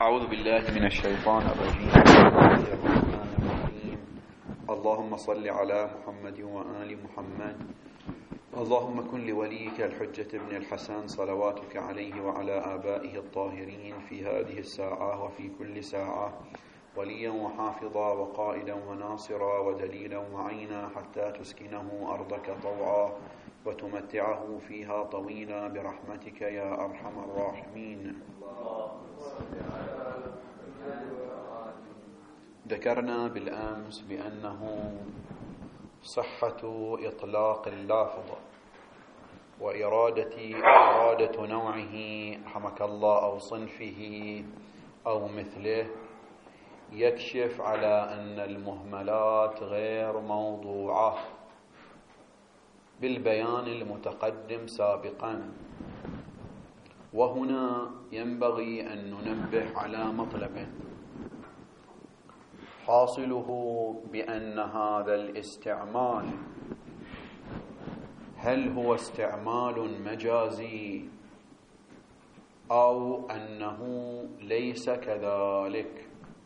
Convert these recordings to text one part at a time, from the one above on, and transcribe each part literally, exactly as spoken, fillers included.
أعوذ بالله من الشيطان الرجيم. بسم الله الرحمن الرحيم. اللهم صل على محمد وآل محمد. اللهم كن لوليك الحجة ابن الحسن صلواتك عليه وعلى آبائه الطاهرين في هذه الساعة وفي كل ساعة وليا وحافظا وقائدا وناصرا ودليلا وعينا حتى تسكنه أرضك طوعا وتمتعه فيها طويلا برحمتك يا أرحم الراحمين. ذكرنا بالأمس بأنه صحة إطلاق اللافظ وإرادة إرادة نوعه رحمك الله أو صنفه أو مثله يكشف على أن المهملات غير موضوعة بالبيان المتقدم سابقا. وهنا ينبغي أن ننبه على مطلب حاصله بأن هذا الاستعمال هل هو استعمال مجازي أو أنه ليس كذلك.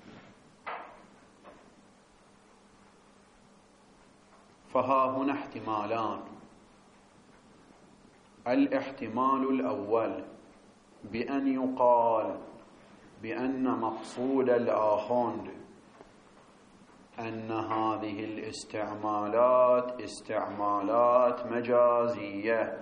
فها هنا احتمالان. الاحتمال الأول بأن يقال بأن مقصود الآخوند أن هذه الاستعمالات استعمالات مجازية،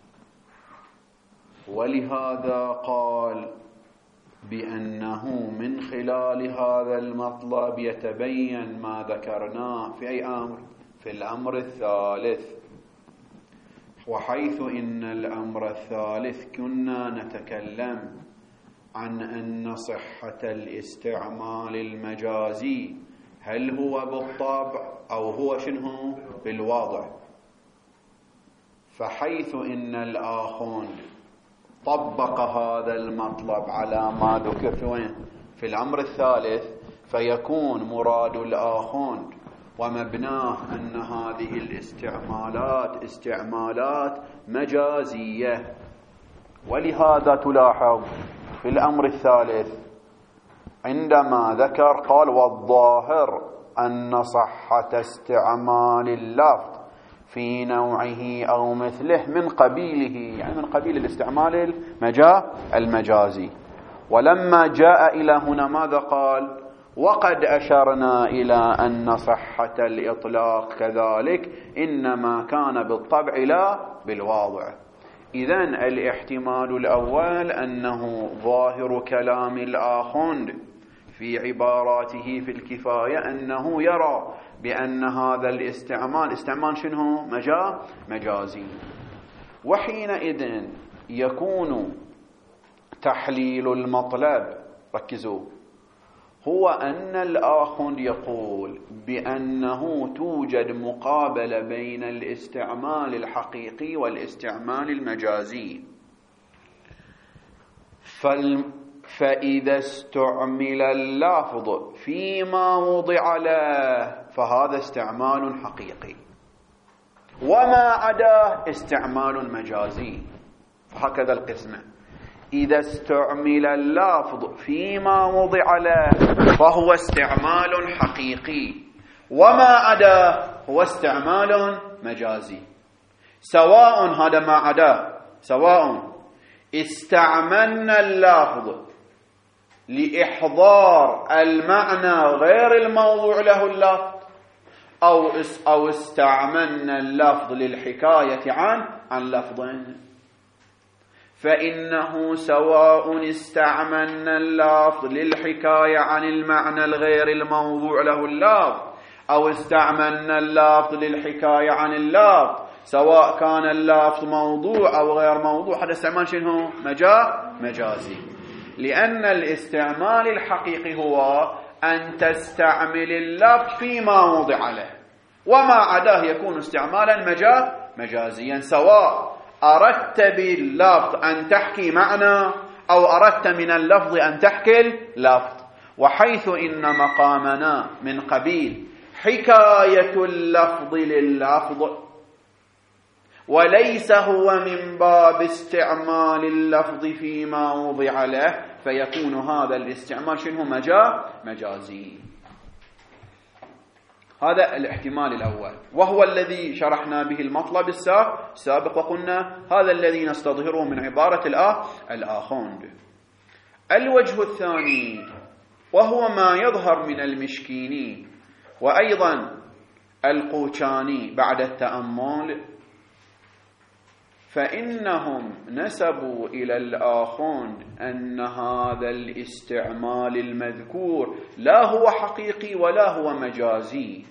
ولهذا قال بأنه من خلال هذا المطلب يتبين ما ذكرناه في أي أمر؟ في الأمر الثالث. وحيث إن الأمر الثالث كنا نتكلم عن أن صحة الاستعمال المجازي هل هو بالطبع أو هو شنو بالوضع. فحيث إن الآخوند طبق هذا المطلب على ما ذكر في, في الأمر الثالث، فيكون مراد الآخوند ومبناه أن هذه الاستعمالات استعمالات مجازية. ولهذا تلاحظ في الأمر الثالث عندما ذكر قال والظاهر أن صحة استعمال اللفظ في نوعه أو مثله من قبيله، يعني من قبيل الاستعمال المجازي. ولما جاء إلى هنا ماذا قال؟ وقد أشرنا إلى أن صحة الإطلاق كذلك إنما كان بالطبع لا بالواضع. إذن الاحتمال الأول أنه ظاهر كلام الآخوند في عباراته في الكفاية أنه يرى بأن هذا الاستعمال استعمال شنو؟ مجا مجازي. وحينئذ يكون تحليل المطلب، ركزوا، هو أن الآخوند يقول بأنه توجد مقابلة بين الاستعمال الحقيقي والاستعمال المجازي. فإذا استعمل اللفظ فيما وضع له فهذا استعمال حقيقي، وما عداه استعمال مجازي. فهكذا القسمة: إذا استعمل اللفظ فيما وضع له فهو استعمال حقيقي، وما عداه هو استعمال مجازي. سواء هذا ما عداه، سواء استعملنا اللفظ لإحضار المعنى غير الموضوع له اللفظ، أو أو استعملنا اللفظ للحكاية عن عن لفظين. فإنه سواء استعملنا اللفظ للحكاية عن المعنى الغير الموضوع له اللفظ أو استعملنا اللفظ للحكاية عن اللفظ، سواء كان اللفظ موضوع أو غير موضوع، هذا استعمال شنو؟ مجا مجازي. لأن الاستعمال الحقيقي هو أن تستعمل اللفظ فيما وضع له، وما عداه يكون استعمالا مجا مجازيا، سواء أردت باللفظ أن تحكي معنى أو أردت من اللفظ أن تحكي اللفظ. وحيث إن مقامنا من قبيل حكاية اللفظ لللفظ وليس هو من باب استعمال اللفظ فيما وضع له، فيكون هذا الاستعمال شنو؟ مجاز مجازي. هذا الاحتمال الأول، وهو الذي شرحنا به المطلب السابق، وقلنا هذا الذي نستظهره من عبارة الآخوند. الوجه الثاني وهو ما يظهر من المشكيني وأيضا القوشاني بعد التأمل، فإنهم نسبوا إلى الآخوند أن هذا الاستعمال المذكور لا هو حقيقي ولا هو مجازي.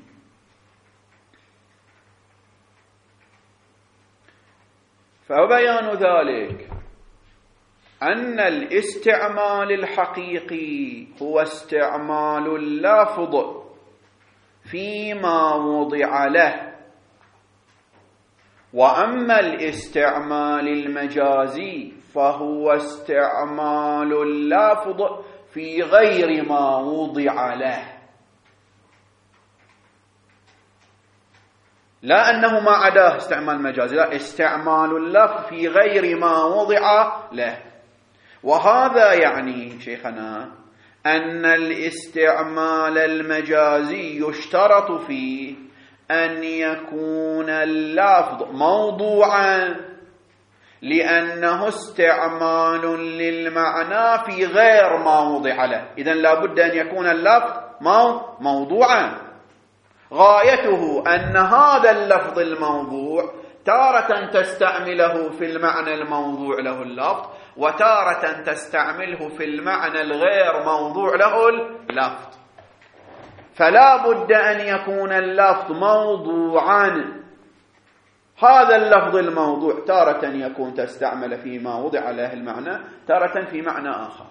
فبيان ذلك أن الاستعمال الحقيقي هو استعمال اللفظ فيما وضع له، وأما الاستعمال المجازي فهو استعمال اللفظ في غير ما وضع له، لا أنه ما عداه استعمال مجازي، لا، استعمال اللفظ في غير ما وضع له. وهذا يعني شيخنا أن الاستعمال المجازي يشترط فيه أن يكون اللفظ موضوعا، لأنه استعمال للمعنى في غير ما وضع له. إذن لا بد أن يكون اللفظ موضوعا، غايته أن هذا اللفظ الموضوع تارة تستعمله في المعنى الموضوع له اللفظ، وتارة تستعمله في المعنى الغير موضوع له اللفظ. فلا بد أن يكون اللفظ موضوعا. هذا اللفظ الموضوع تارة يكون تستعمل فيما وضع له المعنى، تارة في معنى آخر.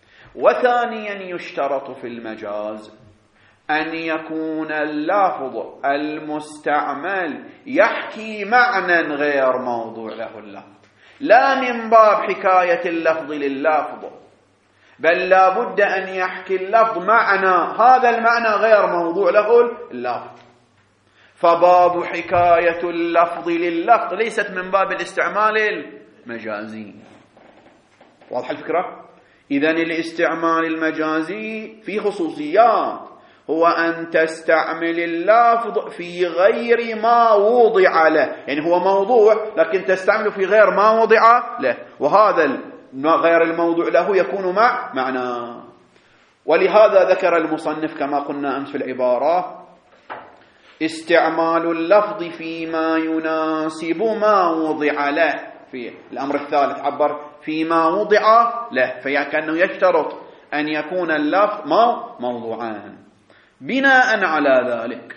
وثانيا يشترط في المجاز أن يكون اللفظ المستعمل يحكي معنى غير موضوع له اللفظ، لا من باب حكاية اللفظ لللفظ، بل لا بد أن يحكي اللفظ معنى، هذا المعنى غير موضوع له اللفظ. فباب حكاية اللفظ لللفظ ليست من باب الاستعمال المجازي. واضح الفكرة؟ إذن الاستعمال المجازي في خصوصيات، هو أن تستعمل اللفظ في غير ما وضع له، يعني هو موضوع لكن تستعمله في غير ما وضع له، وهذا غير الموضوع له يكون مع معنى. ولهذا ذكر المصنف كما قلنا أمس في العبارة استعمال اللفظ فيما يناسب ما وضع له. في الأمر الثالث عبر فيما وضع له، فكأنه يشترط أن يكون اللفظ موضوعان. بناء على ذلك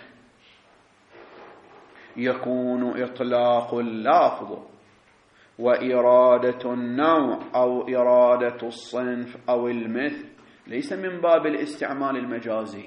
يكون إطلاق اللفظ وإرادة النوع أو إرادة الصنف أو المثل ليس من باب الاستعمال المجازي،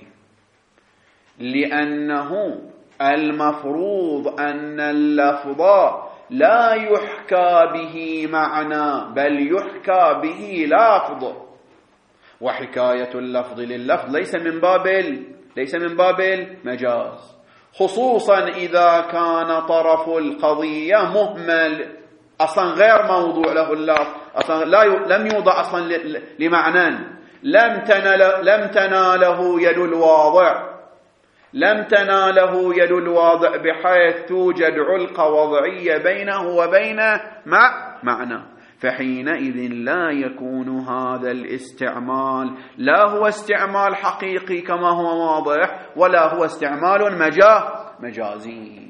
لأنه المفروض أن اللفظ لا يحكى به معنى بل يحكى به لفظ، وحكاية اللفظ لللفظ ليس من باب ليس من باب المجاز، خصوصا إذا كان طرف القضية مهمل، أصلا غير موضوع له اللفظ، أصلا لا ي... لم يوضع أصلا ل... لمعنى، لم تنال... لم تناله يد الواضع، لم تناله يد الواضع بحيث توجد علقة وضعية بينه وبين مع معنى، فحينئذ لا يكون هذا الاستعمال لا هو استعمال حقيقي كما هو واضح، ولا هو استعمال مجا... مجازي.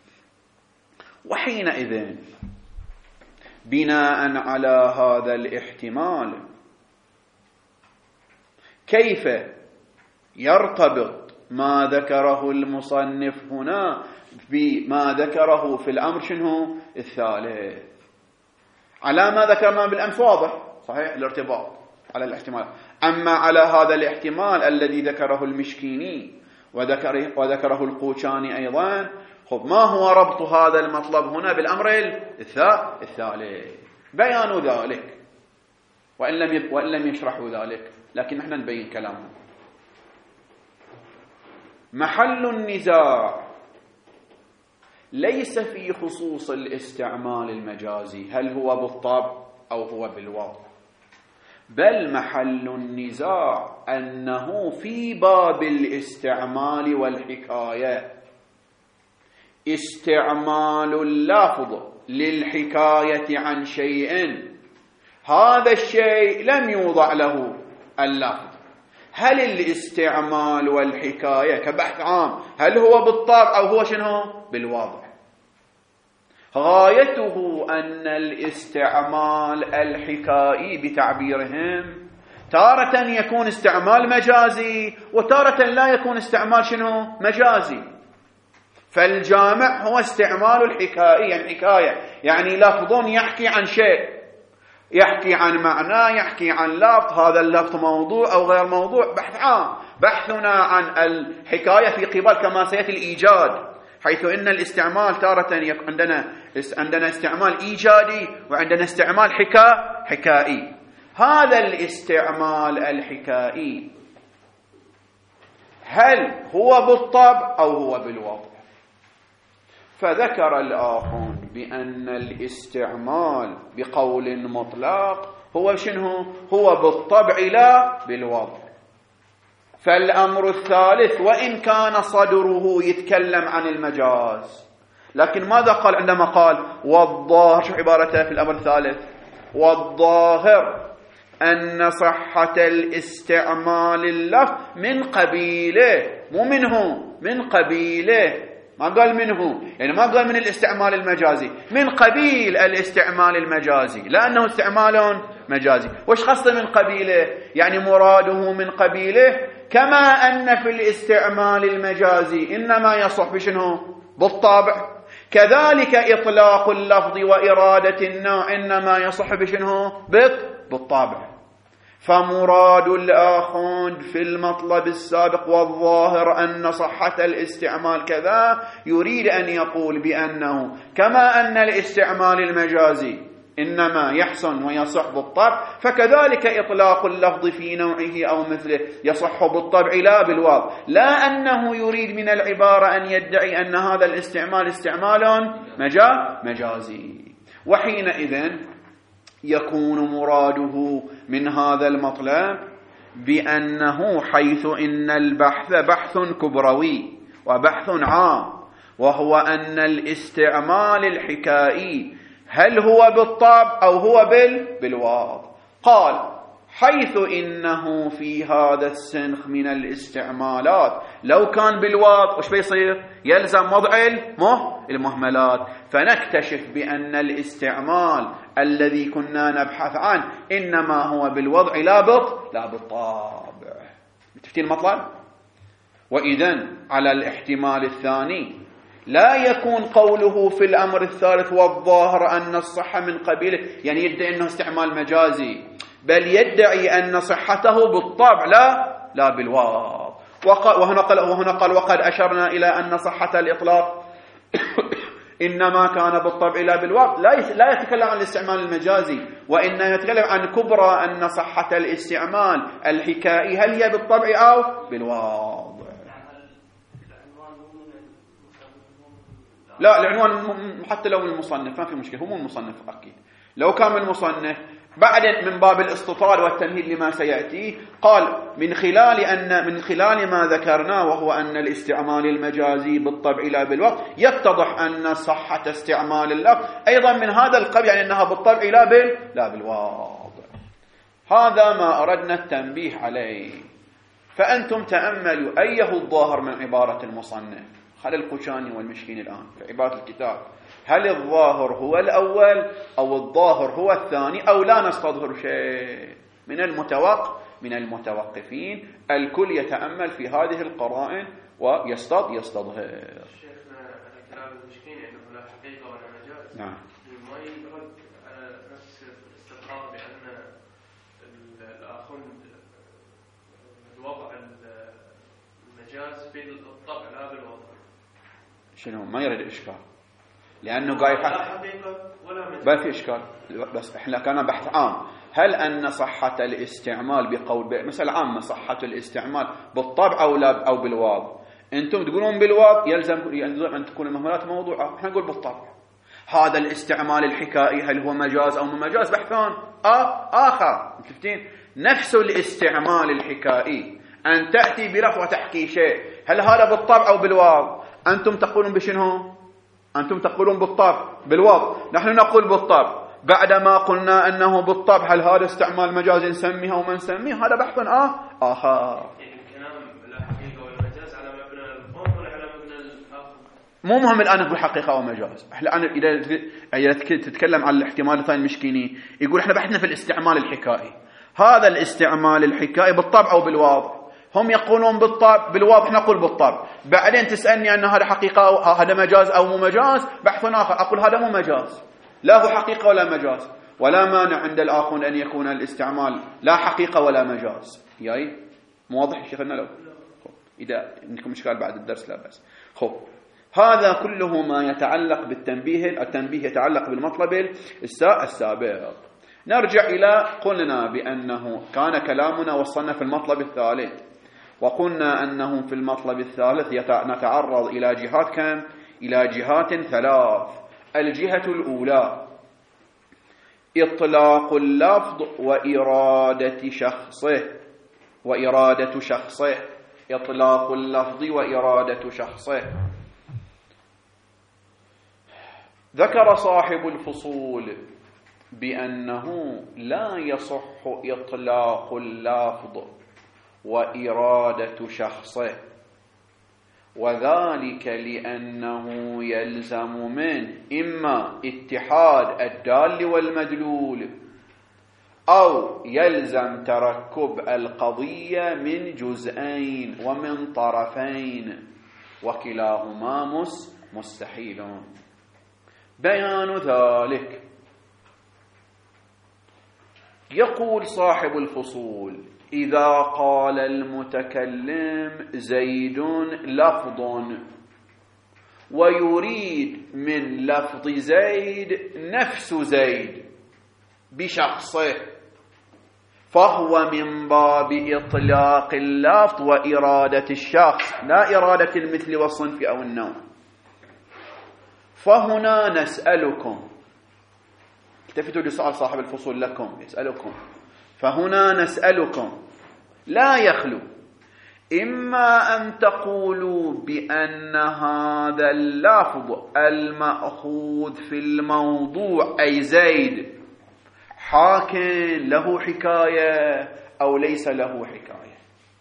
وحينئذ بناء على هذا الاحتمال كيف يرتبط ما ذكره المصنف هنا بما ذكره في الأمر شنو الثالث؟ على ما ذكرنا بالأمس واضح صحيح الارتباط على الاحتمال، أما على هذا الاحتمال الذي ذكره المشكيني وذكره, وذكره القوشاني أيضا، خب ما هو ربط هذا المطلب هنا بالأمر الثالث؟ بيان ذلك، وإن لم, وإن لم يشرحوا ذلك لكن نحن نبين كلامه. محل النزاع ليس في خصوص الاستعمال المجازي، هل هو بالطبع أو هو بالوضع، بل محل النزاع أنه في باب الاستعمال والحكاية استعمال اللفظ للحكاية عن شيء، هذا الشيء لم يوضع له اللفظ. هل الاستعمال والحكاية كبحث عام هل هو بالطبع أو هو شنو بالوضع؟ غايته أن الاستعمال الحكائي بتعبيرهم تارة يكون استعمال مجازي وتارة لا يكون استعمال شنو مجازي. فالجامع هو استعمال الحكائي، يعني حكاية يعني لفظ يحكي عن شيء، يحكي عن معنى، يحكي عن لفظ، هذا اللفظ موضوع أو غير موضوع، بحث عام. بحثنا عن الحكاية في قبال كما سيأتي الإيجاد، حيث إن الاستعمال تارة عندنا عندنا استعمال إيجادي وعندنا استعمال حكا حكائي. هذا الاستعمال الحكائي هل هو بالطبع أو هو بالوضع؟ فذكر الآخرون بأن الاستعمال بقول مطلق هو شنو؟ هو بالطبع لا بالوضع. فالأمر الثالث وإن كان صدره يتكلم عن المجاز، لكن ماذا قال عندما قال والظاهر؟ شو عبارته في الأمر الثالث؟ والظاهر أن صحة الاستعمال اللفظ من قبيله، مو منه، من قبيله. ما قال منه، يعني ما قال من الاستعمال المجازي، من قبيل الاستعمال المجازي، لأنه استعمال مجازي. وش خاصة من قبيله؟ يعني مراده من قبيله كما أن في الاستعمال المجازي إنما يصح بشنو؟ بالطبع، كذلك إطلاق اللفظ وإرادة النوع إنما يصح بشنو؟ بالطبع. فمراد الآخر في المطلب السابق والظاهر أن صحة الاستعمال كذا، يريد أن يقول بأنه كما أن الاستعمال المجازي إنما يحسن ويصح بالطبع، فكذلك إطلاق اللفظ في نوعه أو مثله يصح بالطبع لا بالوضع، لا أنه يريد من العبارة أن يدعي أن هذا الاستعمال استعمال مجازي. وحينئذ يكون مراده من هذا المطلب بأنه حيث إن البحث بحث كبروي وبحث عام، وهو أن الاستعمال الحكائي هل هو بالطبع أو هو بالوضع. قال حيث إنه في هذا السنخ من الاستعمالات لو كان بالوضع وش بيصير؟ يلزم وضع المهملات، فنكتشف بأن الاستعمال الذي كنا نبحث عنه إنما هو بالوضع لا بط لا بالطابع. متفتين المطلب؟ وإذن على الاحتمال الثاني لا يكون قوله في الأمر الثالث والظاهر أن الصحة من قبيله، يعني يدعي أنه استعمال مجازي، بل يدعي أن صحته بالطبع لا لا بالوضع. وهنا قال وهنا قال وقد أشرنا إلى أن صحة الإطلاق إنما كان بالطبع لا بالوضع. لا لا يتكلم عن الاستعمال المجازي، وإنما يتكلم عن كبرى أن صحة الاستعمال الحكائي هل هي بالطبع أو بالوضع. لا، العنوان حتى لو المصنف ما في مشكلة، هو مو المصنف أكيد. لو كان من المصنف بعد من باب الاستطراد والتمهيد لما سيأتي قال من خلال أن من خلال ما ذكرنا وهو أن الاستعمال المجازي بالطبع لا بالوقت يتضح أن صحة استعمال اللفظ أيضا من هذا القبيل، يعني أنها بالطبع لا بال لا بالواضع. هذا ما أردنا التنبيه عليه. فأنتم تأملوا أيه الظاهر من عبارة المصنف خلال القشاني والمشكين الآن في عبارة الكتاب، هل الظاهر هو الأول أو الظاهر هو الثاني أو لا نستظهر شيء؟ من المتوقع من المتوقفين الكل يتأمل في هذه القرائن ويستظ يستظهر. شيخنا كلام المشكين أنه لا حقيقة ولا مجاز. نعم. ما يرد على نفس الاستقرار بأن الآخر الوضع المجاز في الطبع لا بالوضع. شنو ما يرد إشكال، لأنه قاعد يحقق ما في إشكال، بس إحنا كان بحث عام. هل أن صحة الاستعمال بقول مثل عامة صحة الاستعمال بالطبع أو لا أو بالوضع؟ أنتم تقولون بالوضع يلزم يلزم أن تكون المهملات موضوعة، إحنا نقول بالطبع. هذا الاستعمال الحكائي هل هو مجاز أو مو مجاز بحث آه آخر. متفقين؟ نفس الاستعمال الحكائي أن تأتي بلفظ وتحكي شيء، هل هذا بالطبع أو بالواو؟ أنتم تقولون بشنو؟ أنتم تقولون بالطبع بالواو، نحن نقول بالطبع. بعدما قلنا أنه بالطبع هل هذا استعمال مجاز نسميه أو ما نسميه؟ هذا بحث آه آخر. مو مهم الآن نقول حقيقة أو مجاز. الآن إذا تتكلم عن الاحتمال الثاني المشكيني يقول إحنا بحثنا في الاستعمال الحكائي. هذا الاستعمال الحكائي بالطبع أو بالواضح؟ هم يقولون بالطبع بالواضح، نقول بالطبع. بعدين تسألني أن هذا حقيقة أو هذا مجاز أو مو مجاز، بحث آخر أقول هذا مو مجاز، لا هو حقيقة ولا مجاز. ولا مانع عند الآخرون أن يكون الاستعمال لا حقيقة ولا مجاز. ياي مو واضح شيخنا؟ لو إذا عندكم إشكال بعد الدرس لا بأس. خب هذا كله ما يتعلق بالتنبيه. التنبيه يتعلق بالمطلب السابق. نرجع إلى قلنا بأنه كان كلامنا وصلنا في المطلب الثالث، وقلنا أنه في المطلب الثالث نتعرض إلى جهات كم؟ إلى جهات ثلاث. الجهة الأولى إطلاق اللفظ وإرادة شخصه وإرادة شخصه إطلاق اللفظ وإرادة شخصه. ذكر صاحب الفصول بأنه لا يصح إطلاق اللفظ وإرادة شخصه، وذلك لأنه يلزم من إما اتحاد الدال والمدلول، أو يلزم تركب القضية من جزئين ومن طرفين، وكلاهما مستحيل. بيان ذلك يقول صاحب الفصول: إذا قال المتكلم زيد لفظ ويريد من لفظ زيد نفس زيد بشخصه، فهو من باب إطلاق اللفظ وإرادة الشخص، لا إرادة المثل والصنف أو النوع. فهنا نسألكم، التفتوا لسؤال صاحب الفصول لكم يسألكم، فهنا نسألكم لا يخلو إما أن تقولوا بأن هذا اللفظ المأخوذ في الموضوع أي زيد حاك له حكاية أو ليس له حكاية.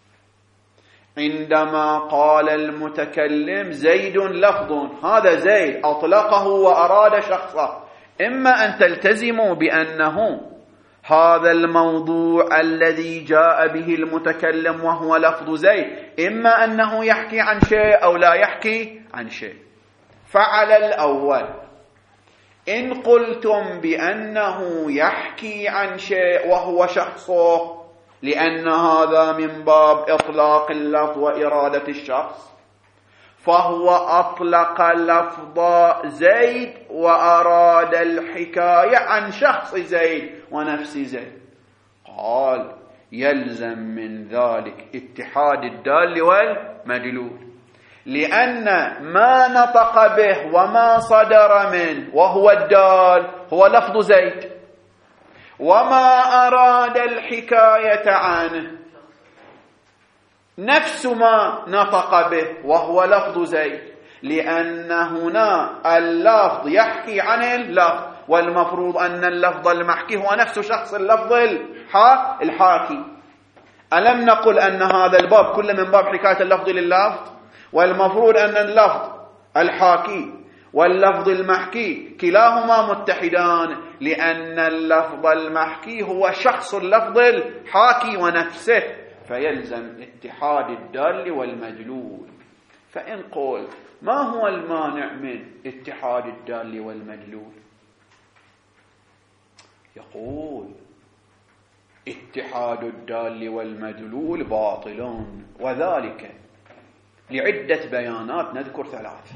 عندما قال المتكلم زيد لفظ، هذا زيد أطلقه وأراد شخصه، إما أن تلتزموا بأنه هذا الموضوع الذي جاء به المتكلم وهو لفظ زيد إما أنه يحكي عن شيء أو لا يحكي عن شيء. فعل الأول، إن قلتم بأنه يحكي عن شيء وهو شخصه لأن هذا من باب إطلاق اللفظ وإرادة الشخص، فهو أطلق لفظ زيد وأراد الحكاية عن شخص زيد ونفس زيد. قال: يلزم من ذلك اتحاد الدال والمدلول، لأن ما نطق به وما صدر منه وهو الدال هو لفظ زيد، وما أراد الحكاية عنه نفس ما نطق به وهو لفظ زيد، لأن هنا اللفظ يحكي عن اللفظ، والمفروض أن اللفظ المحكي هو نفس شخص اللفظ الحاكي. ألم نقل أن هذا الباب كله من باب حكاية اللفظ لللفظ؟ والمفروض أن اللفظ الحاكي واللفظ المحكي كلاهما متحدان، لأن اللفظ المحكي هو شخص اللفظ الحاكي ونفسه، فيلزم اتحاد الدال والمدلول. فإن قل ما هو المانع من اتحاد الدال والمدلول؟ يقول: اتحاد الدال والمدلول باطل، وذلك لعدة بيانات، نذكر ثلاثة.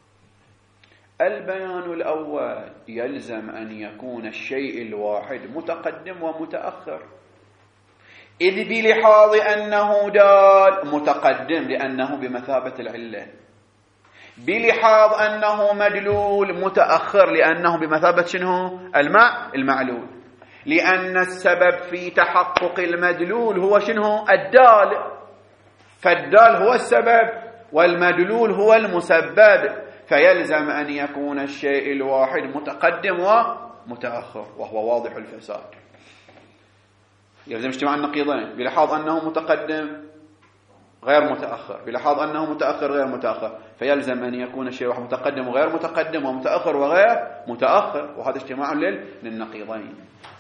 البيان الأول: يلزم أن يكون الشيء الواحد متقدم ومتأخر، إذ بلحاظ أنه دال متقدم لأنه بمثابة العلة، بلحاظ أنه مدلول متأخر لأنه بمثابة شنو الماء المعلول، لأن السبب في تحقق المدلول هو شنو الدال، فالدال هو السبب والمدلول هو المسبب، فيلزم أن يكون الشيء الواحد متقدم ومتأخر وهو واضح الفساد. يلزم اجتماع النقيضين بلحاظ أنه متقدم غير متأخر، بلحاظ أنه متأخر غير متأخر، فيلزم أن يكون الشيء واحد متقدم وغير متقدم ومتأخر وغير متأخر، وهذا اجتماع للنقيضين.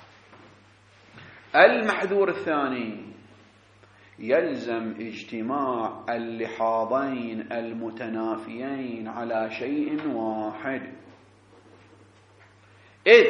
المحذور الثاني يلزم اجتماع اللحاظين المتنافيين على شيء واحد، إذ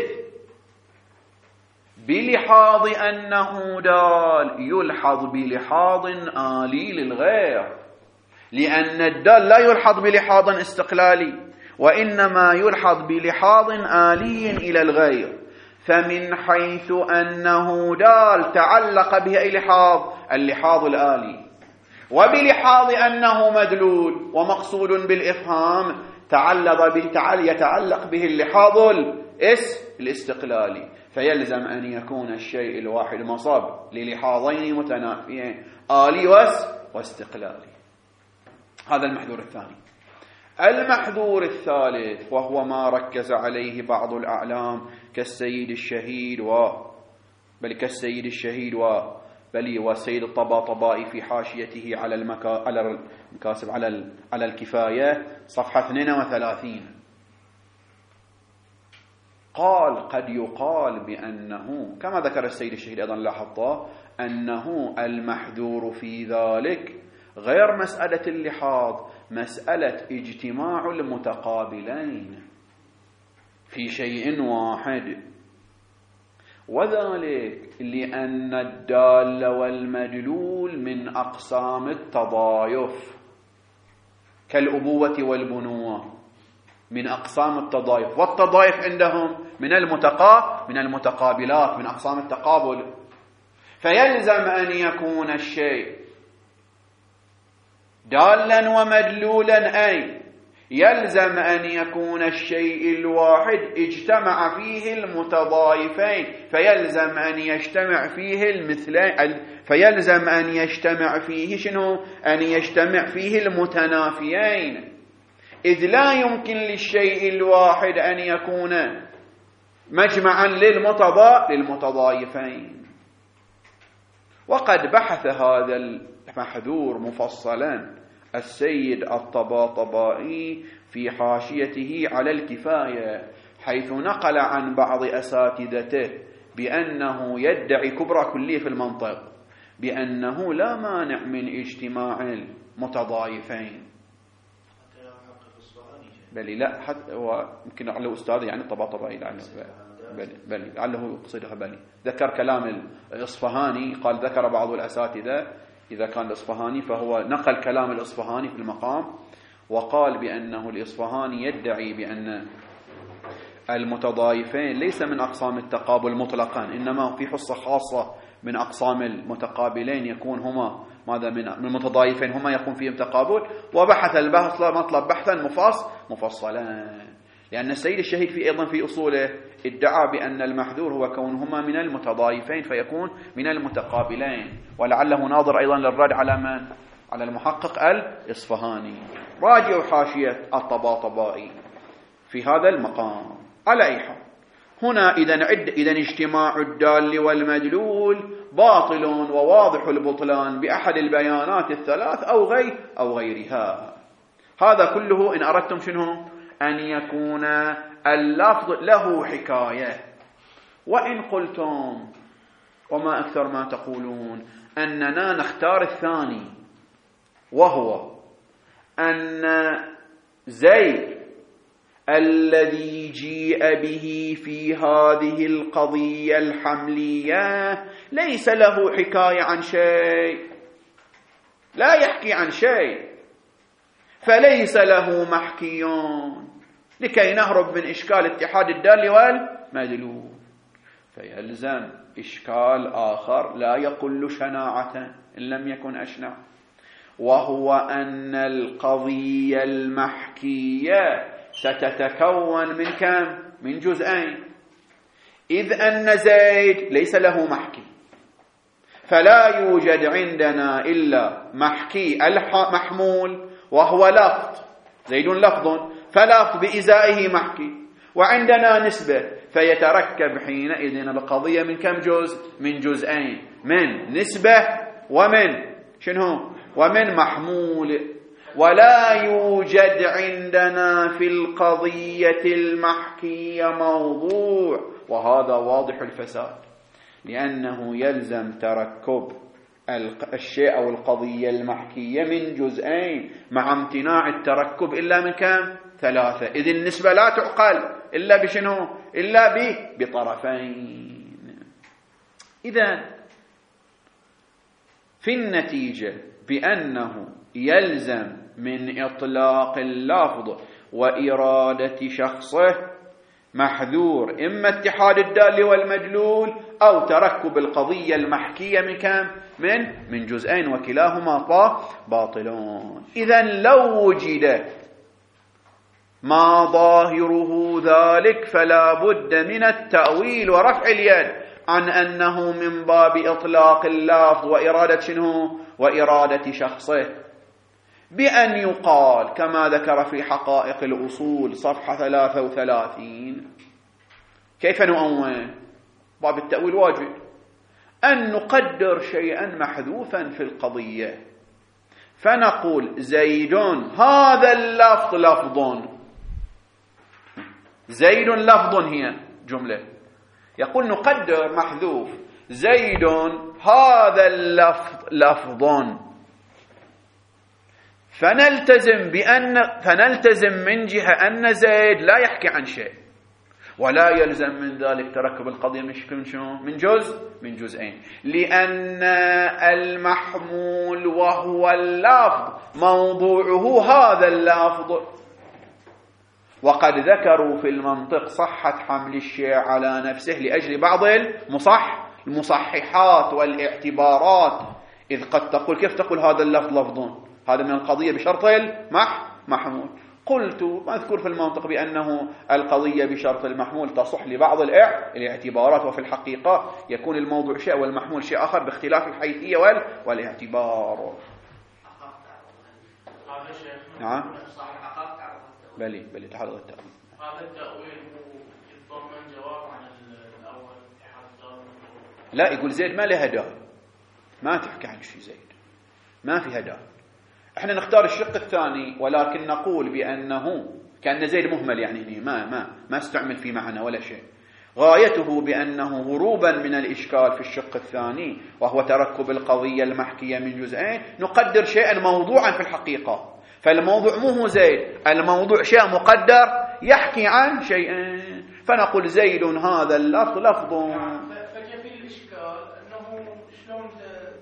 بلحاظ أنه دال يلحظ بلحاظ آلي للغير، لأن الدال لا يلحظ بلحاظ استقلالي وإنما يلحظ بلحاظ آلي إلى الغير، فمن حيث أنه دال تعلق به أي لحاظ اللحاظ الآلي، وبلحاظ أنه مدلول ومقصود بالإفهام تعلق به يتعلق به اللحاظ الاستقلالي، فيلزم أن يكون الشيء الواحد مصاب للحاظين متنافيين آلي واستقلالي. هذا المحذور الثاني. المحذور الثالث وهو ما ركز عليه بعض الأعلام كالسيد الشهيد و بل كالسيد الشهيد و بل والسيد الطباطبائي في حاشيته على المكا على المكاسب على ال... على الكفاية صفحة اثنين وثلاثين، قال قد يقال بأنه كما ذكر السيد الشهيد أيضا لاحظت أنه المحذور في ذلك غير مسألة اللحاظ، مسألة اجتماع المتقابلين في شيء واحد، وذلك لأن الدال والمدلول من أقسام التضايف كالأبوة والبنوة، من أقسام التضايف، والتضايف عندهم من المتقا من المتقابلات من أقسام التقابل، فيلزم أن يكون الشيء دالا ومدلولا، أي يلزم أن يكون الشيء الواحد اجتمع فيه المتضايفين، فيلزم أن يجتمع فيه المثلين، فيلزم أن يجتمع فيه شنو أن يجتمع فيه المتنافيين، إذ لا يمكن للشيء الواحد أن يكون مجمعا للمتضا للمتضايفين. وقد بحث هذا المحذور مفصلا السيد الطباطبائي في حاشيته على الكفاية، حيث نقل عن بعض أساتذته بأنه يدعي كبرى كلية في المنطق بأنه لا مانع من اجتماع المتضايفين، بل لا حتى هو يمكن لعله أستاذ يعني الطباطبائي لعله بل بل لعله يقصدها بل ذكر كلام الإصفهاني، قال ذكر بعض الأساتذة إذا كان الإصفهاني فهو نقل كلام الإصفهاني في المقام، وقال بأنه الإصفهاني يدعي بأن المتضايفين ليس من أقسام التقابل مطلقا، إنما في حصة خاصة من أقسام المتقابلين يكون هما ماذا من المتضايفين هما يكون فيهم تقابل، وبحث البحث مطلب بحثا مفصل مفصلا، لأن السيد الشهيد في أيضا في أصوله ادعى بأن المحذور هو كونهما من المتضايفين فيكون من المتقابلين، ولعله ناظر أيضا للرد على من على المحقق الإصفهاني. راجعوا حاشية الطباطبائي في هذا المقام. على أي حال هنا إذا عد إذا اجتماع الدال والمدلول باطل وواضح البطلان بأحد البيانات الثلاث أو غير أو غيرها. هذا كله إن أردتم شنو أن يكون اللفظ له حكاية. وإن قلتم وما أكثر ما تقولون أننا نختار الثاني، وهو أن زيد الذي جيء به في هذه القضية الحملية ليس له حكاية عن شيء، لا يحكي عن شيء، فليس له محكيون، لكي نهرب من إشكال اتحاد الدال والمدلول، فيلزم إشكال آخر لا يقل شناعة إن لم يكن أشنع، وهو أن القضية المحكية ستتكون من كم؟ من جزئين، إذ أن زيد ليس له محكي، فلا يوجد عندنا إلا محكي المحمول وهو لفظ، زيد لفظ، فلفظ بإزائه محكي، وعندنا نسبة، فيتركب حينئذ القضية من كم جزء؟ من جزئين، من نسبة ومن شنو؟ ومن محمول. ولا يوجد عندنا في القضية المحكية موضوع، وهذا واضح الفساد، لأنه يلزم تركب الشيء أو القضية المحكية من جزئين مع امتناع التركب إلا من كم؟ ثلاثة. إذ النسبة لا تعقل إلا بشنو؟ إلا بطرفين. إذن في النتيجة بأنه يلزم من إطلاق اللفظ وإرادة شخصه محذور إما اتحاد الدال والمدلول أو تركب القضية المحكية من كم؟ من من جزئين، وكلاهما باطلون. إذن لو وجد ما ظاهره ذلك فلا بد من التأويل ورفع اليد عن أنه من باب إطلاق اللفظ وإرادة شنو؟ وإرادة شخصه، بأن يقال كما ذكر في حقائق الأصول صفحة ثلاثة وثلاثين. كيف نؤول؟ باب التأويل واجب أن نقدر شيئا محذوفا في القضية، فنقول زيد هذا اللفظ لفظ، زيد لفظ هي جملة، يقول نقدر محذوف زيد هذا اللفظ لفظ، فنلتزم بأن فنلتزم من جهة أن زيد لا يحكي عن شيء، ولا يلزم من ذلك تركب القضية من شنو؟ من جزء من جزئين، لأن المحمول وهو اللفظ موضوعه هذا اللفظ. وقد ذكروا في المنطق صحة حمل الشيء على نفسه لأجل بعض المصح المصححات والاعتبارات، إذ قد تقول كيف تقول هذا اللفظ لفظ؟ هذا من القضية بشرط المح محمول. قلت مذكور في المنطق بأنه القضية بشرط المحمول تصح لبعض الاعتبارات، وفي الحقيقة يكون الموضوع شيء والمحمول شيء آخر باختلاف الحيثية والاعتبار. نعم بلي بلي تحضر التأويل. هذا التأويل يتضمن جواب عن الأول اتحاد. لا، يقول زيد ما له هدايا، ما تحكي عن شيء زيد ما في هدايا. احنا نختار الشق الثاني، ولكن نقول بأنه كأن زيد مهمل، يعني ما ما ما استعمل في معنى ولا شيء. غايته بأنه هروبا من الإشكال في الشق الثاني وهو تركب القضية المحكية من جزئين، نقدر شيئا موضوعا في الحقيقة، فالموضوع مو هو زيد، الموضوع شيء مقدر يحكي عن شيئين، فنقول زيد هذا اللفظ لفظ. فجاء في الإشكال أنه شلون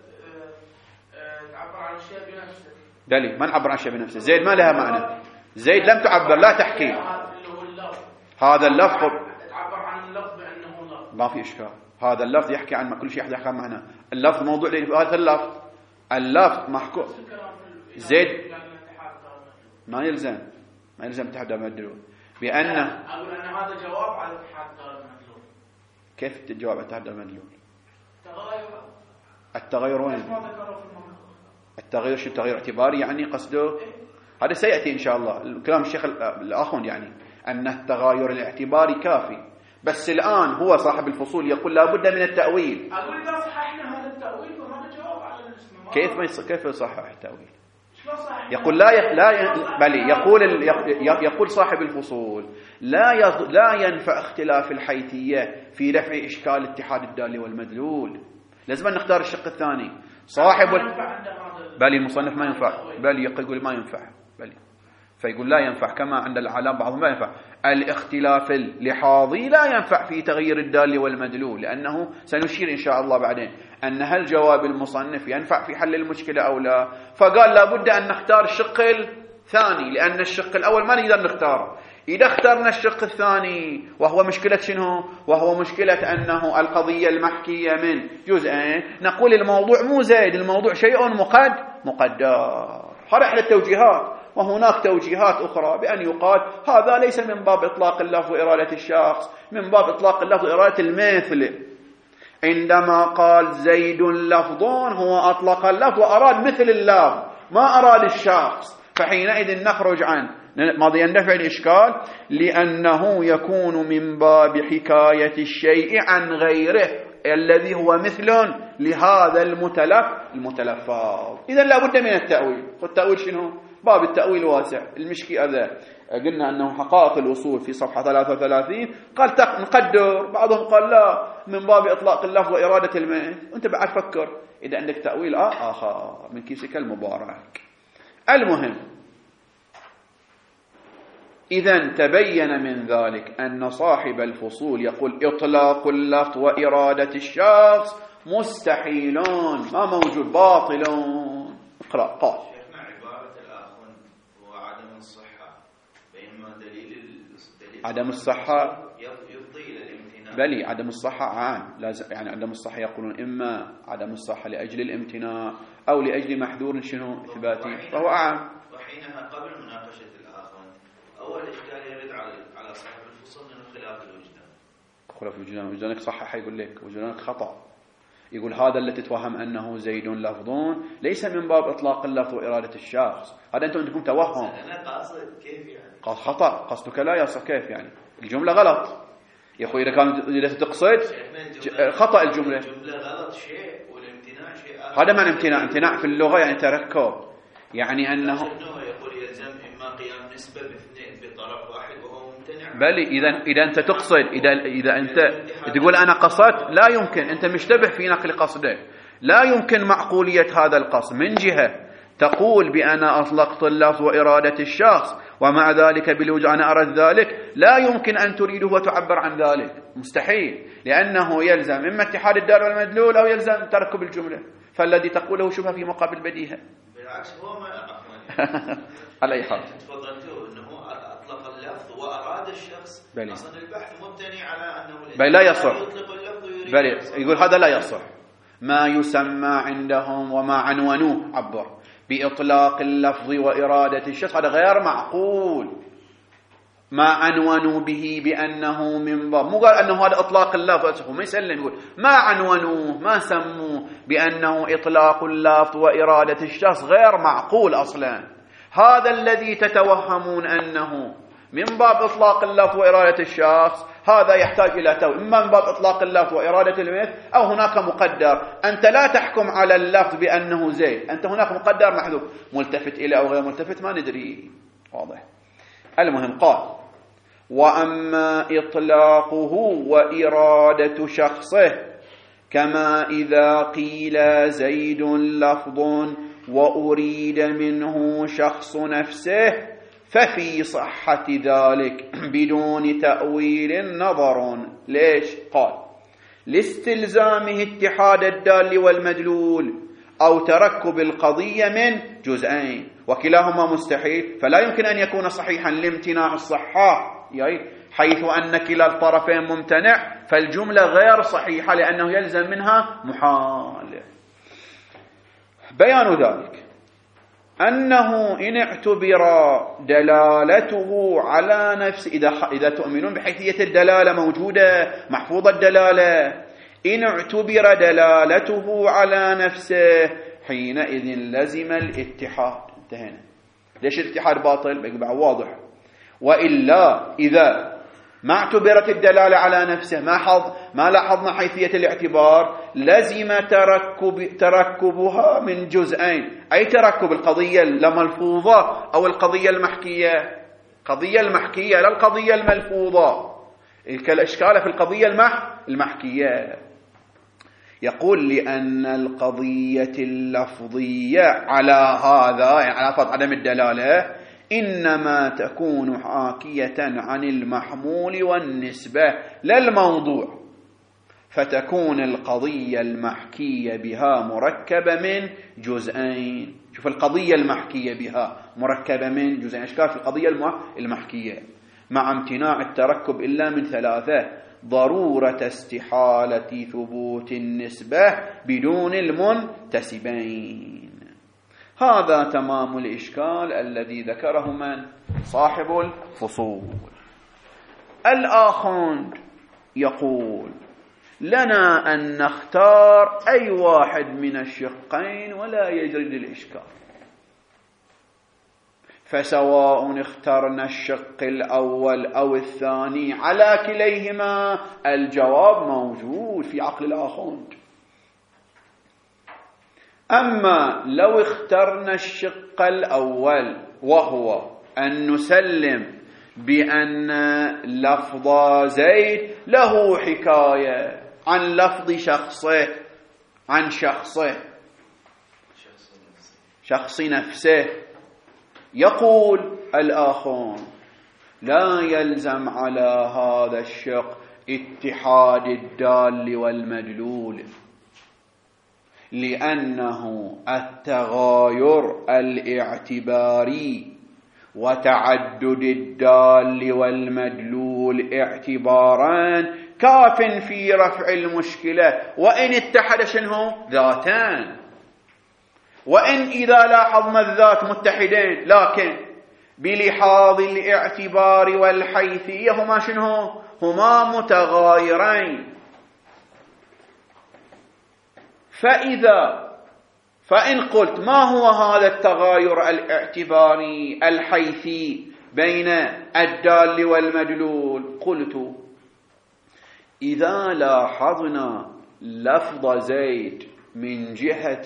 تعبر عن الشيء بنفسه؟ دليل ما نعبر عن شيء بنفسه، زيد ما لها معنى، زيد لم تعبر لا تحكي هذا اللفظ، تعبر عن اللفظ بأنه لفظ، ما في إشكال. هذا اللفظ يحكي عن ما كل شيء يحكي عن معنى، اللفظ موضوع هذا اللفظ، اللفظ محكو. زيد ما يلزم ما يلزم اتحاد المدلول بأنه أقول أن هذا جواب على اتحاد المدلول. كيف الجواب على اتحاد المدلول؟ تغير التغير وين؟ التغير شو تغيير اعتباري يعني قصده؟ هذا سيأتي إن شاء الله كلام الشيخ الآخون، يعني أن التغير الاعتباري كافي، بس الآن هو صاحب الفصول يقول لا بد من التأويل. أقول إذا صححنا هذا التأويل فهذا جواب على الاسم. كيف ما يصح كيف يصحح التأويل؟ يقول لا ي... لا ي... بل يقول ال... يقول صاحب الفصول لا ي... لا ينفع اختلاف الحيثية في رفع إشكال اتحاد الدال والمدلول، لازم نختار الشق الثاني. صاحب ال... بل المصنف ما ينفع، بل يقول ما ينفع، بل فيقول لا ينفع كما عند العلام بعضهم ما ينفع. الاختلاف اللحاظي لا ينفع في تغيير الدال والمدلول، لأنه سنشير إن شاء الله بعدين أن هل جواب المصنف ينفع في حل المشكلة أو لا، فقال لا بد أن نختار الشق الثاني، لأن الشق الأول ما نقدر نختاره. إذا اخترنا الشق الثاني وهو مشكلة شنو؟ وهو مشكلة أنه القضية المحكية من جزئين، نقول الموضوع مو زيد، الموضوع شيء مقدر مقدر. هذا إحدى التوجيهات. وهناك توجيهات أخرى بأن يقال هذا ليس من باب إطلاق اللفظ وإرادة الشخص، من باب إطلاق اللفظ وإرادة المثل. عندما قال زيد لفظ هو أطلق اللفظ وأراد مثل اللفظ، ما أراد الشخص، فحينئذ نخرج عن ماذا يندفع الإشكال، لأنه يكون من باب حكاية الشيء عن غيره الذي هو مثل لهذا المتلف المتلفظ. إذن لا بد من التأويل. والتأويل شنو؟ باب التأويل واسع. المشكي هذا قلنا أنه حقائق الأصول في صفحة ثلاثة وثلاثين قال نقدر، بعضهم قال لا من باب إطلاق اللفظ وإرادة المعنى. أنت بعد فكر إذا عندك تأويل آه آخر من كيسك المبارك. المهم إذن تبين من ذلك أن صاحب الفصول يقول إطلاق اللفظ وإرادة الشخص مستحيلون، ما موجود، باطلون. اقرأ. قال مع عبارة الآخر وعدم الصحة، بينما دليل عدم الصحة يفضي إلى الامتناع. بلي عدم الصحة عام، لازم يعني عدم الصحة يقولون إما عدم الصحة لأجل الامتناع أو لأجل محذور شنو إثباتي، فهو عام. وحينها قبل مناقشة الآخر أول إشكال يرد على على صاحب الفصل من خلاف الوجدان. خلاف الوجدان، وجدانك صحح يقول لك وجدانك خطأ. يقول هذا اللي تتوهم أنه زيد لفظون ليس من باب إطلاق اللفظ وإرادة الشخص، هذا أنتم عندكم توهم. أنا قاصد كيف يعني؟ قال خطأ، قصدك لا يصح. كيف يعني؟ الجملة غلط يا أخوي. إذا كان إذا تقصد خطأ الجملة. الجملة غلط شيء والامتناع شيء آخر. هذا معنى امتناع. امتناع في اللغة يعني تركب، يعني أنه يقول يلزم إما قيام نسبة باثنين بطرف واحد وهو ممتنع. بل إذا إذا أنت تقصد، إذا إذا أنت تقول أنا قصدت، لا يمكن، أنت مشتبه في نقل قصده، لا يمكن معقولية هذا القصد. من جهة تقول بأنا أطلقت اللفظ وإرادة الشخص ومع ذلك بالوجود أنا أرد ذلك، لا يمكن أن تريده وتعبر عن ذلك، مستحيل، لأنه يلزم إما اتحاد الدال والمدلول أو يلزم تركب الجملة، فالذي تقوله شبه في مقابل بديهة. بالعكس هو ما على أي حال تفضلتوا أنه أطلق اللفظ وأراد الشخص. بلي. أصلا البحث مبتني على أنه بل لا يصح. يطلق اللفظ ويريد بل يقول هذا لا يصح. ما يسمى عندهم وما عنونوه عبر بإطلاق اللفظ وإرادة الشخص هذا غير معقول. ما عنونوا به بأنه من باب، مو قال أنه هذا إطلاق اللفظ، ما يسلم، يقول ما عنونوه، ما سموه بأنه إطلاق اللفظ وإرادة الشخص، غير معقول أصلا. هذا الذي تتوهمون أنه من باب إطلاق اللفظ وإرادة الشخص، هذا يحتاج إلى تو، إما من باب إطلاق اللفظ وإرادة المثل أو هناك مقدر. أنت لا تحكم على اللفظ بأنه زيد، أنت هناك مقدر محذوف، ملتفت إلى أو غير ملتفت ما ندري. واضح. المهم قال وأما إطلاقه وإرادة شخصه كما إذا قيل زيد لفظ وأريد منه شخص نفسه ففي صحة ذلك بدون تأويل نظر. ليش؟ قال لاستلزامه اتحاد الدال والمدلول أو تركب القضية من جزئين وكلاهما مستحيل، فلا يمكن أن يكون صحيحا لامتناع الصحة، يعني حيث أن كلا الطرفين ممتنع فالجملة غير صحيحة لأنه يلزم منها محال. بيان ذلك أنه إن اعتبر دلالته على نفس، إذا, إذا تؤمنون بحيثية الدلالة موجودة محفوظة الدلالة، إن اعتبر دلالته على نفسه حينئذ لزم الاتحاد. انتهينا. ليش الاتحاد باطل؟ بيقول واضح. وإلا إذا ما اعتبرت الدلالة على نفسه، ما حظ ما لاحظنا حيثية الاعتبار، لزم تركب تركبها من جزئين، أي تركب القضية الملفوظة أو القضية المحكية. قضية المحكية لا القضية الملفوظة، الإشكال في القضية المح المحكية. يقول لأن القضية اللفظية على هذا، يعني على فرض عدم الدلالة، إنما تكون حاكية عن المحمول والنسبة لا الموضوع، فتكون القضية المحكية بها مركبة من جزئين. شوف القضية المحكية بها مركبة من جزئين، أشكال في القضية المحكية مع امتناع التركب إلا من ثلاثة: ضرورة استحالة ثبوت النسبة بدون المنتسبين. هذا تمام الإشكال الذي ذكره من؟ صاحب الفصول. الآخوند يقول لنا أن نختار أي واحد من الشقين ولا يجري الإشكال، فسواء اخترنا الشق الأول أو الثاني على كليهما الجواب موجود في عقل الآخوند. أما لو اخترنا الشق الأول وهو أن نسلم بأن لفظ زيد له حكاية عن لفظ شخصه، عن شخصه شخص نفسه، يقول الآخون لا يلزم على هذا الشق اتحاد الدال والمدلول، لأنه التغاير الاعتباري وتعدد الدال والمدلول اعتباران كاف في رفع المشكلة، وإن اتحد شنه ذاتان، وإن إذا لاحظنا الذات متحدين لكن بلحاظ الاعتبار والحيثية هما شنه هما متغايرين. فإذا فإن قلت ما هو هذا التغاير الاعتباري الحيثي بين الدال والمدلول؟ قلت إذا لاحظنا لفظ زيد من جهة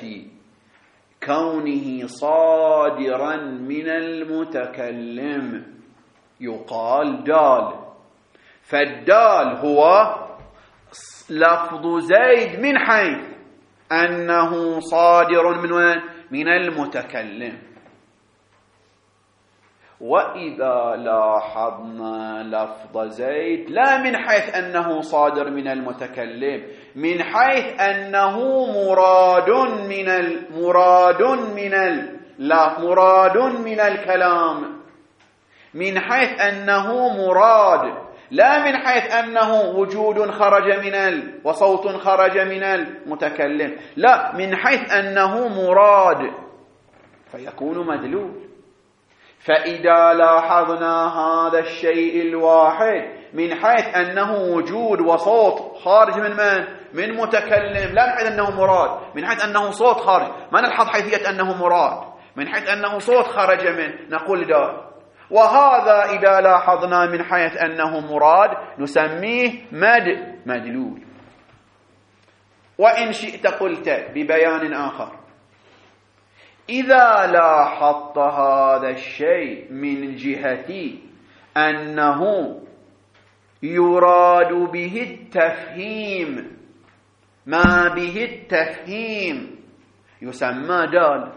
كونه صادرا من المتكلم يقال دال، فالدال هو لفظ زيد من حيث أنه صادر من وين؟ من المتكلم. وإذا لاحظنا لفظ زيد لا من حيث أنه صادر من المتكلم، من حيث أنه مراد من المراد من ال... لا مراد من الكلام، من حيث أنه مراد لا من حيث أنه وجود خرج من ال... وصوت خرج من المتكلم، لا من حيث أنه مراد فيكون مدلول. فإذا لاحظنا هذا الشيء الواحد من حيث أنه وجود وصوت خارج من من؟ من متكلم، لا من حيث أنه مراد، من حيث أنه صوت خارج، ما نلحظ حيثية أنه مراد، من حيث أنه صوت خرج منه نقول دال. وهذا إذا لاحظنا من حيث أنه مراد نسميه مد مدلول. وإن شئت قلت ببيان آخر إذا لاحظت هذا الشيء من جهة أنه يراد به التفهيم، ما به التفهيم يسمى دال.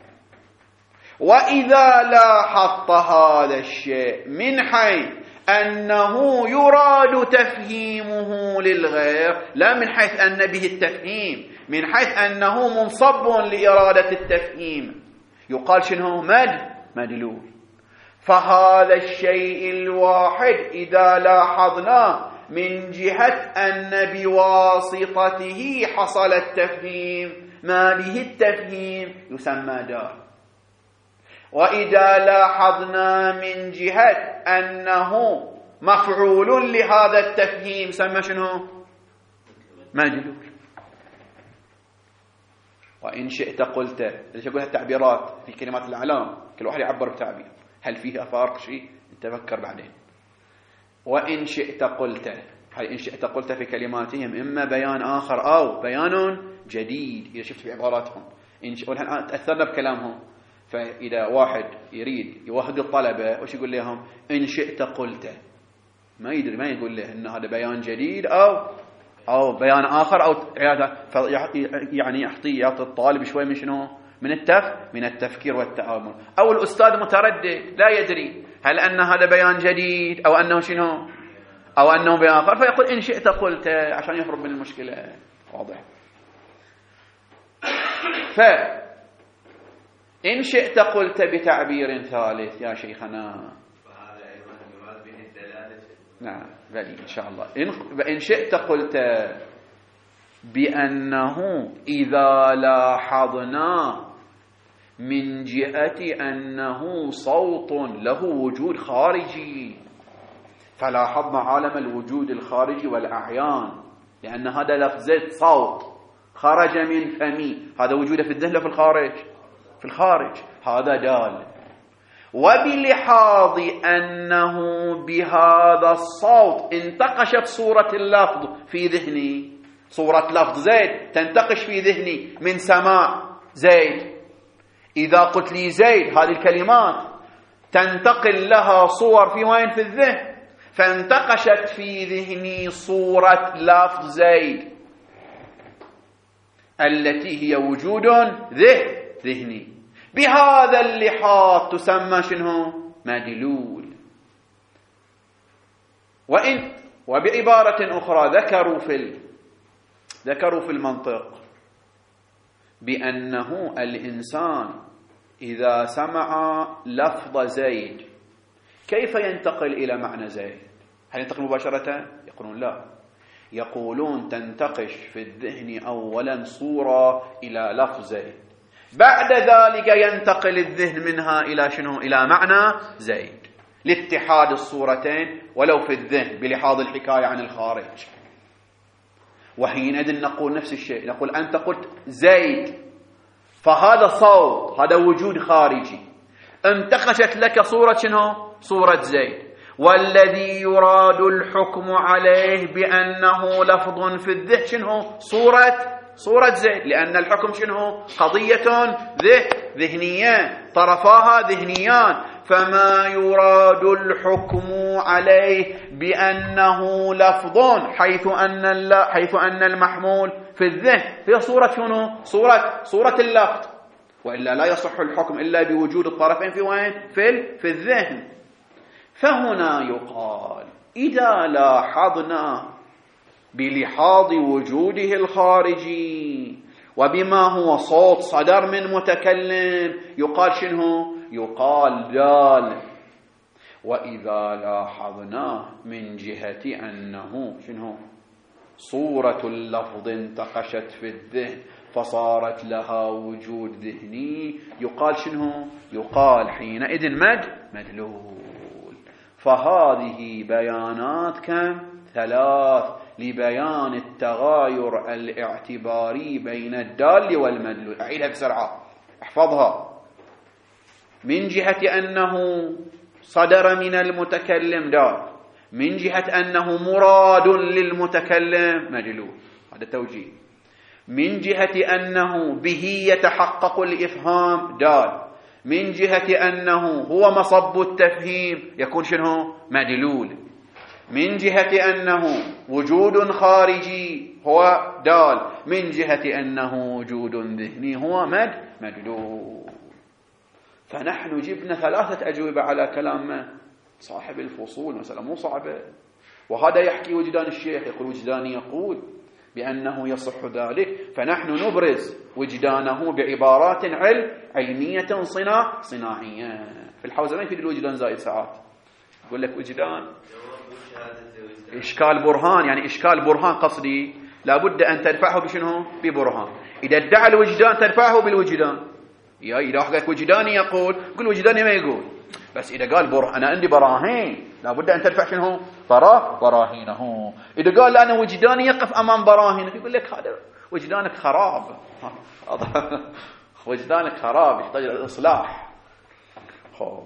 وإذا لاحظت هذا الشيء من حيث أنه يراد تفهيمه للغير، لا من حيث أن به التفهيم، من حيث أنه منصب لإرادة التفهيم، يقال شنو مد مدلول. فهذا الشيء الواحد إذا لاحظناه من جهة أن بواسطته حصل التفهيم، ما به التفهيم يسمى دال. وإذا لاحظنا من جهة أنه مفعول لهذا التفهيم سمى شنو مدلول. وإن شئت قلت، ليش أقول التعبيرات في كلمات الأعلام كل واحد يعبر بتعبير، هل فيها فرق شيء نتفكر بعدين. وإن شئت قلت، هل إن شئت قلت في كلماتهم إما بيان آخر أو بيان جديد إذا شفت في عباراتهم. إن تأثرنا بكلامهم، فإذا واحد يريد يوهق الطلبة وش يقول لهم؟ إن شئت قلت، ما يدري ما يقول له إن هذا بيان جديد أو أو بيان آخر أو يعني يعطي يعطي الطالب شوي من شنو؟ من التف من التفكير والتأمل. أو الأستاذ متردد لا يدري هل أن هذا بيان جديد أو أنه شنو أو أنه بيان آخر، فيقول إن شئت قلت عشان يهرب من المشكلة. واضح؟ فإن شئت قلت بتعبير ثالث يا شيخنا، نعم بلي إن شاء الله. إن, إن شئت قلت بأنه إذا لاحظنا من جهة أنه صوت له وجود خارجي. فلاحظنا عالم الوجود الخارجي والأعيان، لأن هذا لفظة صوت خرج من فمي، هذا وجوده في الذهن في الخارج، في الخارج هذا دال. وبلحاظ أنه بهذا الصوت انتقشت صورة اللفظ في ذهني، صورة لفظ زيد تنتقش في ذهني من سماع زيد. إذا قلت لي زيد هذه الكلمات تنتقل لها صور في وين؟ في الذهن، فانتقشت في ذهني صورة لفظ زيد التي هي وجود ذهن ذهني. بهذا اللحاظ تسمى شنو؟ مدلول. وإن وبعبارة أخرى ذكروا في ال... ذكروا في المنطق بأنه الإنسان إذا سمع لفظ زيد كيف ينتقل إلى معنى زيد؟ هل ينتقل مباشرة؟ يقولون لا، يقولون تنتقش في الذهن أولا صورة إلى لفظ زيد، بعد ذلك ينتقل الذهن منها إلى شنو؟ إلى معنى زيد، لاتحاد الصورتين ولو في الذهن بلحاظ الحكاية عن الخارج. وحينئذ نقول نفس الشيء، نقول أنت قلت زيد، فهذا صوت، هذا وجود خارجي، انتقشت لك صورة شنو؟ صورة زيد، والذي يراد الحكم عليه بأنه لفظ في الذهن شنو؟ صورة صورة زيد، لأن الحكم شنو؟ قضية ذهن ذهنيان، طرفاها ذهنيان، فما يراد الحكم عليه بأنه لفظ حيث أن حيث أن المحمول في الذهن هي صورة شنو؟ صورة صورة اللفظ، وإلا لا يصح الحكم إلا بوجود الطرفين في وين؟ في في الذهن. فهنا يقال إذا لاحظنا بلحاظ وجوده الخارجي وبما هو صوت صدر من متكلم يقال شنو؟ يقال دال. وإذا لاحظناه من جهة أنه شنو؟ صورة اللفظ انتقشت في الذهن فصارت لها وجود ذهني يقال شنو؟ يقال حينئذ مد مدلول. فهذه بيانات كم؟ ثلاث لبيان التغاير الاعتباري بين الدال والمدلول. أعيدها بسرعة احفظها. من جهة أنه صدر من المتكلم دال، من جهة أنه مراد للمتكلم مدلول، هذا توجيه. من جهة أنه به يتحقق الإفهام دال، من جهة أنه هو مصب التفهيم يكون شنو؟ مدلول. من جهة أنه وجود خارجي هو دال، من جهة أنه وجود ذهني هو مد مدلول. فنحن جبنا ثلاثة أجوبة على كلام صاحب الفصول، مسألة مو صعبة. وهذا يحكي وجدان الشيخ، يقول وجداني يقول بأنه يصح ذلك، فنحن نبرز وجدانه بعبارات علم علمية صناع صناعية. في الحوزة في الوجدان زائد ساعات يقول لك وجدان إشكال برهان، يعني إشكال برهان قصدي لابد أن تدفعه بشنو؟ ببرهان. إذا ادعى الوجدان تدفعه بالوجدان. يا إذا واحد وجداني يقول قل وجداني ما يقول، بس إذا قال برهان أنا عندي براهين لابد أن تدفع شنو؟ براه براهينه. إذا قال أنا وجداني يقف أمام براهينه يقول لك هذا وجدانك خراب، وجدانك خراب يحتاج الإصلاح. خب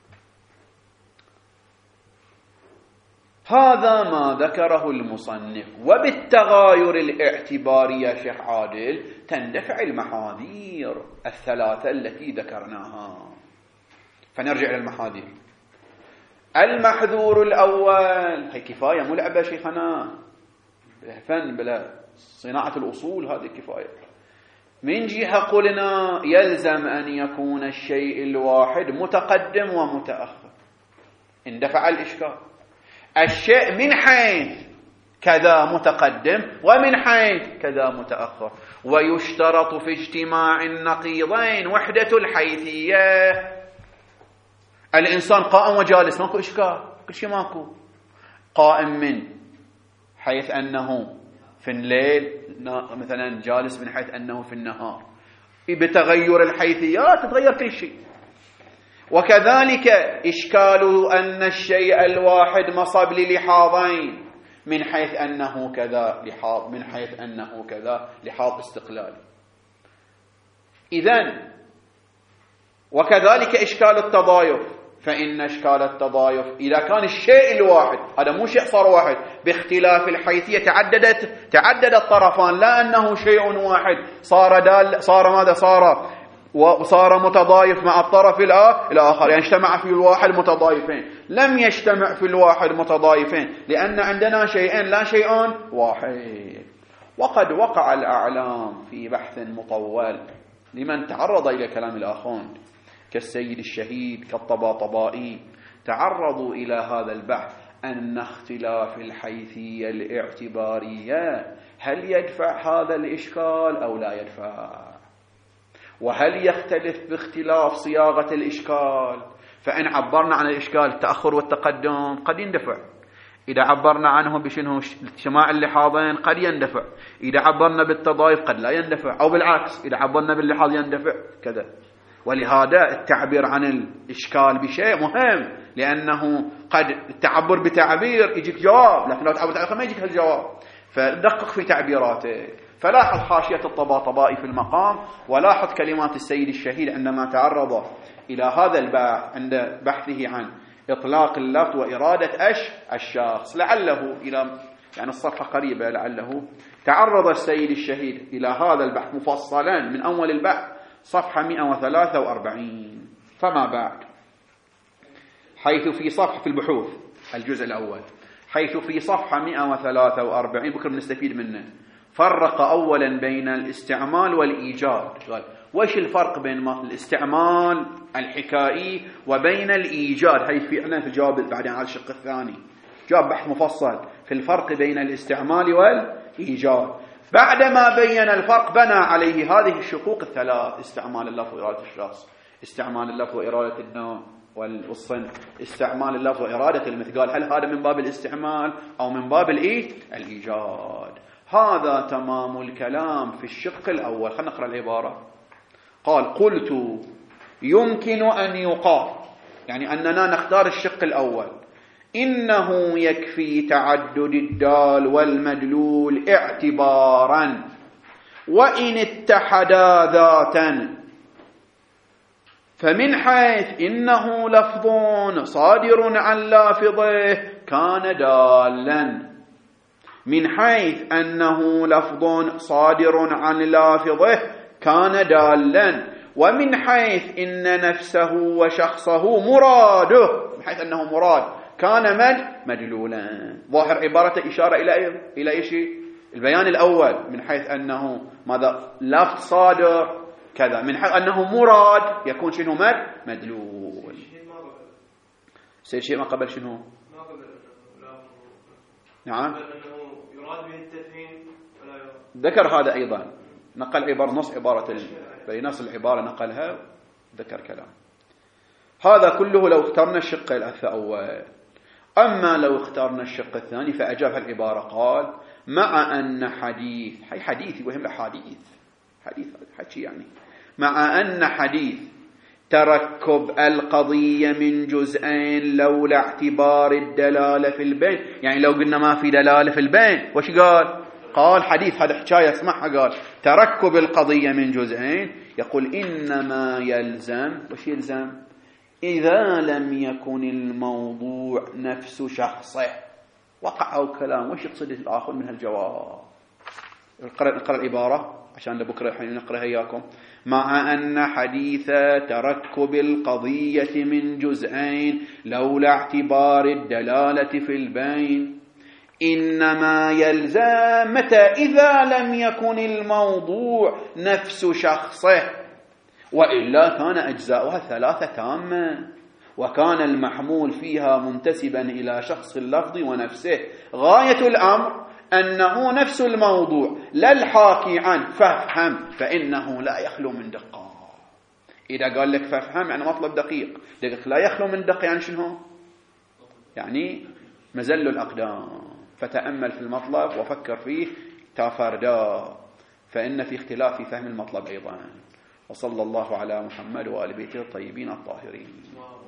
هذا ما ذكره المصنف. وبالتغاير الاعتباري يا شيخ عادل تندفع المحاذير الثلاثة التي ذكرناها. فنرجع إلى المحاذير. المحذور الأول هي كفاية مو لعبة شيخنا، فن بلا صناعة الأصول هذه كفاية. من جهة قلنا يلزم أن يكون الشيء الواحد متقدم ومتأخر، اندفع الإشكال. الشيء من حيث كذا متقدم ومن حيث كذا متأخر، ويشترط في اجتماع النقيضين وحدة الحيثية. الإنسان قائم وجالس ماكو إشكال، كل شيء ماكو. قائم من حيث أنه في الليل، مثلا جالس من حيث أنه في النهار، بتغير الحيثيات تتغير كل شيء. وكذلك إشكال أن الشيء الواحد مصب للحاظين من حيث أنه كذا لحاظ من حيث أنه كذا لحاظ استقلالي. إذن وكذلك إشكال التضايف، فإن إشكال التضايف إذا كان الشيء الواحد هذا مو شيء صار واحد باختلاف الحيثية تعددت تعدد الطرفان، لا أنه شيء واحد صار دال صار ماذا صار وصار متضايف مع الطرف الآخر، يعني اجتمع في الواحد متضايفين. لم يجتمع في الواحد متضايفين لأن عندنا شيئين لا شيء واحد. وقد وقع الأعلام في بحث مطول لمن تعرض إلى كلام الآخوند كالسيد الشهيد كالطباطبائي، تعرضوا إلى هذا البحث أن اختلاف الحيثية الاعتبارية هل يدفع هذا الإشكال أو لا يدفع، وهل يختلف باختلاف صياغة الإشكال. فإن عبرنا عن الإشكال التأخر والتقدم قد يندفع، إذا عبرنا عنه بشنه اجتماع اللحاظين قد يندفع، إذا عبرنا بالتضايف قد لا يندفع، أو بالعكس إذا عبرنا باللحاظ يندفع كذا. ولهذا التعبير عن الإشكال بشيء مهم، لأنه قد التعبر بتعبير يجيك جواب، لكن لو تعبر بتعبير ما يجيك هالجواب، فدقق في تعبيراتك. فلاحظ حاشية الطباطبائي في المقام، ولاحظ كلمات السيد الشهيد عندما تعرض إلى هذا البحث عند بحثه عن إطلاق اللفظ وإرادة أش الشخص، لعله إلى يعني الصفحة قريبة، لعله تعرض السيد الشهيد إلى هذا البحث مفصلا من أول البحث صفحة مئة وثلاثة وأربعين فما بعد، حيث في صفحة في البحوث الجزء الأول، حيث في صفحة مئة وثلاثة وأربعين بكرة بنستفيد منه، فرق أولا بين الاستعمال والإيجاد. قال وش الفرق بين الاستعمال الحكائي وبين الإيجاد، حيث في عنا في الجواب بعدين على الشق الثاني جاب بحث مفصل في الفرق بين الاستعمال والإيجاد. بعدما بين الفرق بنى عليه هذه الشقوق الثلاث: استعمال اللفظ وإرادة الشخص، استعمال اللفظ وإرادة النوع والصنف، استعمال اللفظ وإرادة المثل. قال هل هذا من باب الاستعمال أو من باب الإيه؟ الإيجاد. هذا تمام الكلام في الشق الأول. خلينا نقرأ العبارة. قال قلت يمكن أن يقال، يعني أننا نختار الشق الأول، إنه يكفي تعدد الدال والمدلول اعتبارا، وإن اتحدا ذاتا، فمن حيث إنه لفظ صادر عن لافظه كان دالا، من حيث أنه لفظ صادر عن لافظه كان دالا، ومن حيث إن نفسه وشخصه مراده، من حيث أنه مراد كان مد مدلولا. ظاهر عبارة إشارة إلى إيه؟ إلى إيش؟ البيان الأول، من حيث أنه ماذا لفظ صادر كذا، من حيث أنه مراد يكون شنو مد مدلول. سيد شيء ما قبل شنو؟ ما قبل نعم يراد به التفهيم ولا يراد. ذكر هذا أيضا، نقل عبارة نص عبارة بنص العبارة نقلها، ذكر كلام. هذا كله لو اخترنا الشق الأول. أما لو اخترنا الشق الثاني فأجاب العبارة قال مع أن حديث، هي حديث وهم حديث حديث حكي يعني، مع أن حديث تركب القضية من جزئين لولا اعتبار الدلالة في البين، يعني لو قلنا ما في دلالة في البين وش قال؟ قال حديث، هذا حكاية اسمعها، قال تركب القضية من جزئين، يقول إنما يلزم، وش يلزم؟ إذا لم يكن الموضوع نفس شخصه. وقع أو كلام، وش يقصد الآخر من هالجواب؟ نقرأ نقرأ العبارة عشان لبكرة الحين نقرأها إياكم. مع أن حديث تركب القضية من جزئين لولا اعتبار الدلالة في البين إنما يلزم متى؟ إذا لم يكن الموضوع نفس شخصه، وإلا كان أجزاؤها ثلاثة تامة، وكان المحمول فيها منتسبا إلى شخص اللفظ ونفسه. غاية الأمر أنه نفس الموضوع لا الحاكي عنه، فافهم، فإنه لا يخلو من دقة. إذا قال لك فافهم يعني مطلب دقيق، لك لا يخلو من دقة يعني شنو؟ يعني مزل الأقدام. فتأمل في المطلب وفكر فيه تافردا، فإن في اختلاف في فهم المطلب أيضا. وصلى الله على محمد وآل بيته الطيبين الطاهرين.